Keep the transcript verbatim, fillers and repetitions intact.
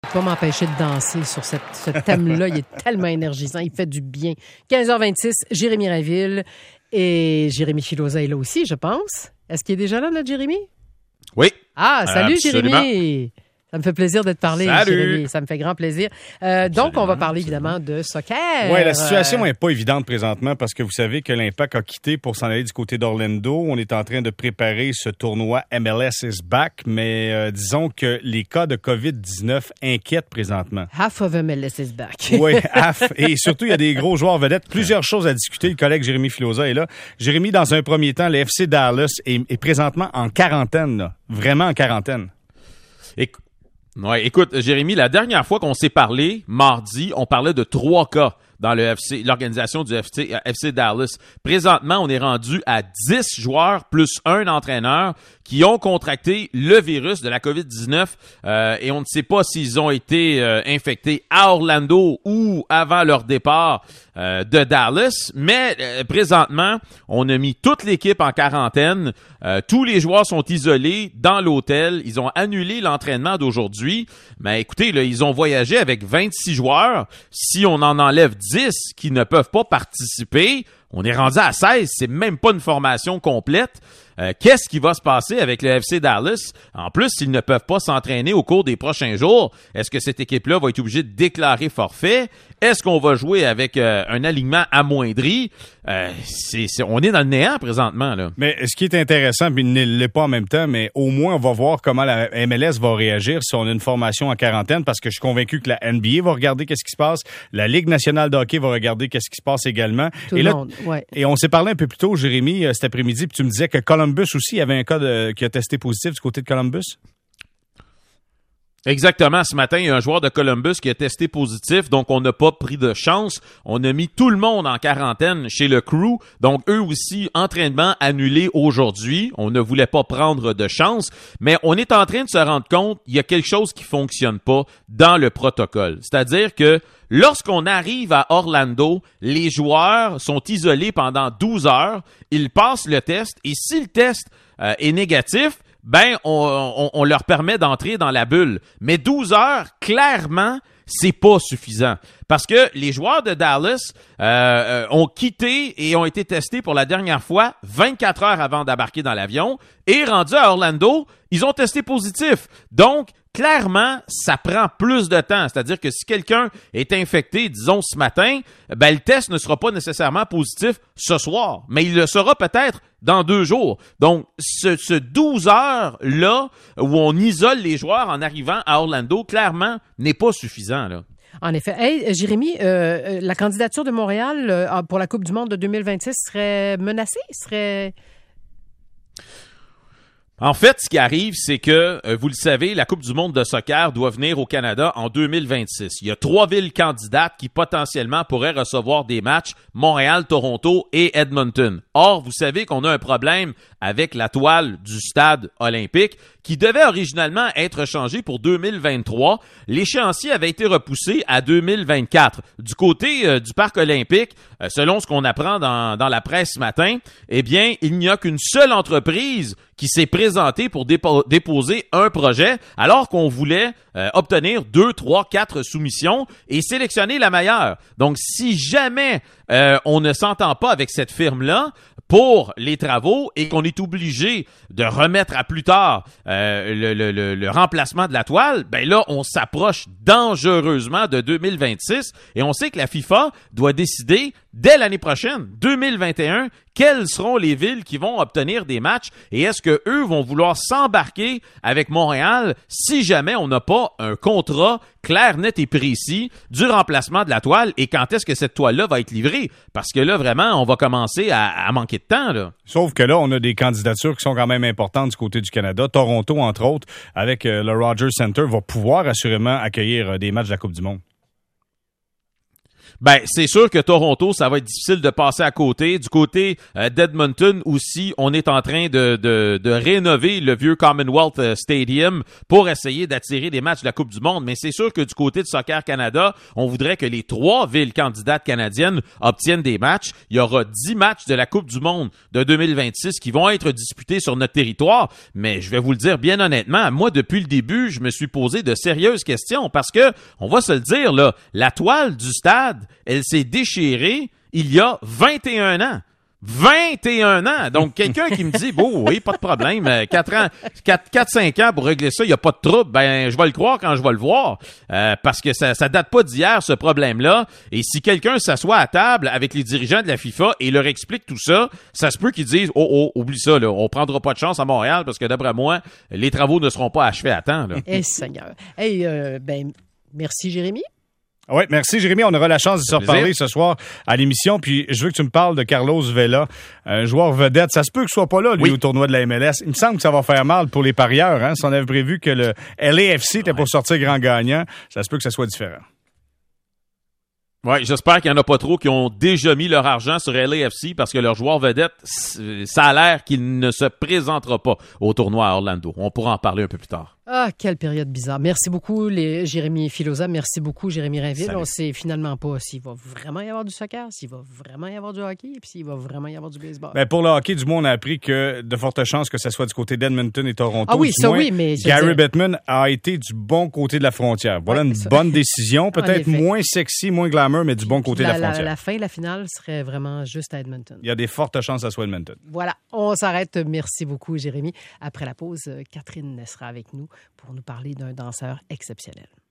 Je peux pas m'empêcher de danser sur cette, ce thème-là. Il est tellement énergisant. Il fait du bien. quinze heures vingt-six, Jérémy Rainville et Jérémy Filosa est là aussi, je pense. Est-ce qu'il est déjà là, notre Jérémy? Oui. Ah, salut Absolument. Jérémy! Ça me fait plaisir de te parler, Salut. Jérémy. Ça me fait grand plaisir. Euh, donc, on va parler évidemment de soccer. Oui, la situation n'est pas évidente présentement parce que vous savez que l'Impact a quitté pour s'en aller du côté d'Orlando. On est en train de préparer ce tournoi M L S is back, mais euh, disons que les cas de covid dix-neuf inquiètent présentement. Half of M L S is back. Oui, half. Et surtout, il y a des gros joueurs vedettes. Plusieurs choses à discuter. Le collègue Jérémy Filosa est là. Jérémy, dans un premier temps, le F C Dallas est, est présentement en quarantaine, là. Vraiment en quarantaine. Et... Ouais, écoute, Jérémy, la dernière fois qu'on s'est parlé, mardi, on parlait de trois cas dans le F C, l'organisation du F C, F C Dallas. Présentement, on est rendu à dix joueurs plus un entraîneur qui ont contracté le virus de la covid dix-neuf euh, et on ne sait pas s'ils ont été euh, infectés à Orlando ou avant leur départ euh, de Dallas. Mais euh, présentement, on a mis toute l'équipe en quarantaine. Euh, tous les joueurs sont isolés dans l'hôtel. Ils ont annulé l'entraînement d'aujourd'hui. Mais écoutez, là, ils ont voyagé avec vingt-six joueurs. Si on en enlève dix qui ne peuvent pas participer, on est rendu à seize. C'est même pas une formation complète. Euh, qu'est-ce qui va se passer avec le F C Dallas? En plus, s'ils ne peuvent pas s'entraîner au cours des prochains jours, est-ce que cette équipe-là va être obligée de déclarer forfait? Est-ce qu'on va jouer avec euh, un alignement amoindri? Euh, c'est, c'est, on est dans le néant présentement, là. Mais ce qui est intéressant, puis il ne l'est pas en même temps, mais au moins, on va voir comment la M L S va réagir si on a une formation en quarantaine, parce que je suis convaincu que la N B A va regarder qu'est-ce qui se passe, la Ligue nationale de hockey va regarder qu'est-ce qui se passe également. Tout et le là, monde, ouais. Et on s'est parlé un peu plus tôt, Jérémy, cet après-midi, puis tu me disais que Columbus aussi, il y avait un cas de, qui a testé positif du côté de Columbus? Exactement. Ce matin, il y a un joueur de Columbus qui a testé positif, donc on n'a pas pris de chance. On a mis tout le monde en quarantaine chez le Crew, donc eux aussi, entraînement annulé aujourd'hui. On ne voulait pas prendre de chance, mais on est en train de se rendre compte qu'il y a quelque chose qui fonctionne pas dans le protocole. C'est-à-dire que lorsqu'on arrive à Orlando, les joueurs sont isolés pendant douze heures, ils passent le test, et si le test euh, est négatif, ben, on, on, on leur permet d'entrer dans la bulle. Mais douze heures, clairement, c'est pas suffisant. Parce que les joueurs de Dallas euh, ont quitté et ont été testés pour la dernière fois vingt-quatre heures avant d'embarquer dans l'avion. Et rendus à Orlando, ils ont testé positif. Donc, clairement, ça prend plus de temps. C'est-à-dire que si quelqu'un est infecté, disons ce matin, ben le test ne sera pas nécessairement positif ce soir, mais il le sera peut-être dans deux jours. Donc, ce, ce douze heures-là où on isole les joueurs en arrivant à Orlando, clairement, n'est pas suffisant, là. En effet. Hey, Jérémy, euh, la candidature de Montréal euh, pour la Coupe du monde de deux mille vingt-six serait menacée? Serait... En fait, ce qui arrive, c'est que, euh, vous le savez, la Coupe du monde de soccer doit venir au Canada en deux mille vingt-six. Il y a trois villes candidates qui potentiellement pourraient recevoir des matchs, Montréal, Toronto et Edmonton. Or, vous savez qu'on a un problème avec la toile du stade olympique qui devait originalement être changée pour deux mille vingt-trois. L'échéancier avait été repoussé à deux mille vingt-quatre. Du côté euh, du parc olympique, euh, selon ce qu'on apprend dans, dans la presse ce matin, eh bien, il n'y a qu'une seule entreprise qui s'est présentée pour dépo- déposer un projet, alors qu'on voulait euh, obtenir deux, trois, quatre soumissions et sélectionner la meilleure. Donc, si jamais euh, on ne s'entend pas avec cette firme-là pour les travaux et qu'on est obligé de remettre à plus tard euh, le, le, le, le remplacement de la toile, ben là, on s'approche dangereusement de deux mille vingt-six et on sait que la FIFA doit décider dès l'année prochaine, deux mille vingt et un, quelles seront les villes qui vont obtenir des matchs et est-ce que eux vont vouloir s'embarquer avec Montréal si jamais on n'a pas un contrat clair, net et précis du remplacement de la toile et quand est-ce que cette toile-là va être livrée? Parce que là, vraiment, on va commencer à, à manquer de temps, là. Sauf que là, on a des candidatures qui sont quand même importantes du côté du Canada. Toronto, entre autres, avec euh, le Rogers Center, va pouvoir assurément accueillir euh, des matchs de la Coupe du monde. Ben, c'est sûr que Toronto, ça va être difficile de passer à côté. Du côté euh, d'Edmonton aussi, on est en train de, de, de rénover le vieux Commonwealth Stadium pour essayer d'attirer des matchs de la Coupe du Monde. Mais c'est sûr que du côté de Soccer Canada, on voudrait que les trois villes candidates canadiennes obtiennent des matchs. Il y aura dix matchs de la Coupe du Monde de deux mille vingt-six qui vont être disputés sur notre territoire. Mais je vais vous le dire bien honnêtement, moi, depuis le début, je me suis posé de sérieuses questions parce que, on va se le dire, là, la toile du stade, elle s'est déchirée il y a vingt et un ans. vingt et un ans! Donc, quelqu'un qui me dit, bon, oui, pas de problème, quatre ans, quatre, cinq ans pour régler ça, il n'y a pas de trouble, ben, je vais le croire quand je vais le voir, euh, parce que ça, ça date pas d'hier, ce problème-là, et si quelqu'un s'assoit à table avec les dirigeants de la FIFA et leur explique tout ça, ça se peut qu'ils disent, oh, oh, oublie ça, là, on prendra pas de chance à Montréal, parce que d'après moi, les travaux ne seront pas achevés à temps, là. Eh, Seigneur. Hey, euh, ben, merci, Jérémy. Oui, merci Jérémy. On aura la chance de se reparler ce soir à l'émission. Puis je veux que tu me parles de Carlos Vela, un joueur vedette. Ça se peut que ce soit pas là, lui, oui. au tournoi de la M L S. Il me semble que ça va faire mal pour les parieurs. Hein? Si on avait prévu que le L A F C était ouais. pour sortir grand gagnant, ça se peut que ça soit différent. Ouais, j'espère qu'il n'y en a pas trop qui ont déjà mis leur argent sur L A F C parce que leur joueur vedette, ça a l'air qu'il ne se présentera pas au tournoi à Orlando. On pourra en parler un peu plus tard. Ah, quelle période bizarre. Merci beaucoup, les Jérémy Filosa. Merci beaucoup, Jérémy Rainville. Salut. On sait finalement pas s'il va vraiment y avoir du soccer, s'il va vraiment y avoir du hockey, et puis s'il va vraiment y avoir du baseball. Ben pour le hockey, du moins, on a appris que de fortes chances que ce soit du côté d'Edmonton et Toronto. Ah oui, du ça moins, oui, mais... Gary dire... Bettman a été du bon côté de la frontière. Voilà ouais, une ça... bonne décision. Peut-être moins sexy, moins glamour, mais du bon côté la, de la frontière. La, la fin, la finale serait vraiment juste à Edmonton. Il y a des fortes chances que ce soit Edmonton. Voilà, on s'arrête. Merci beaucoup, Jérémy. Après la pause, Catherine sera avec nous pour nous parler d'un danseur exceptionnel.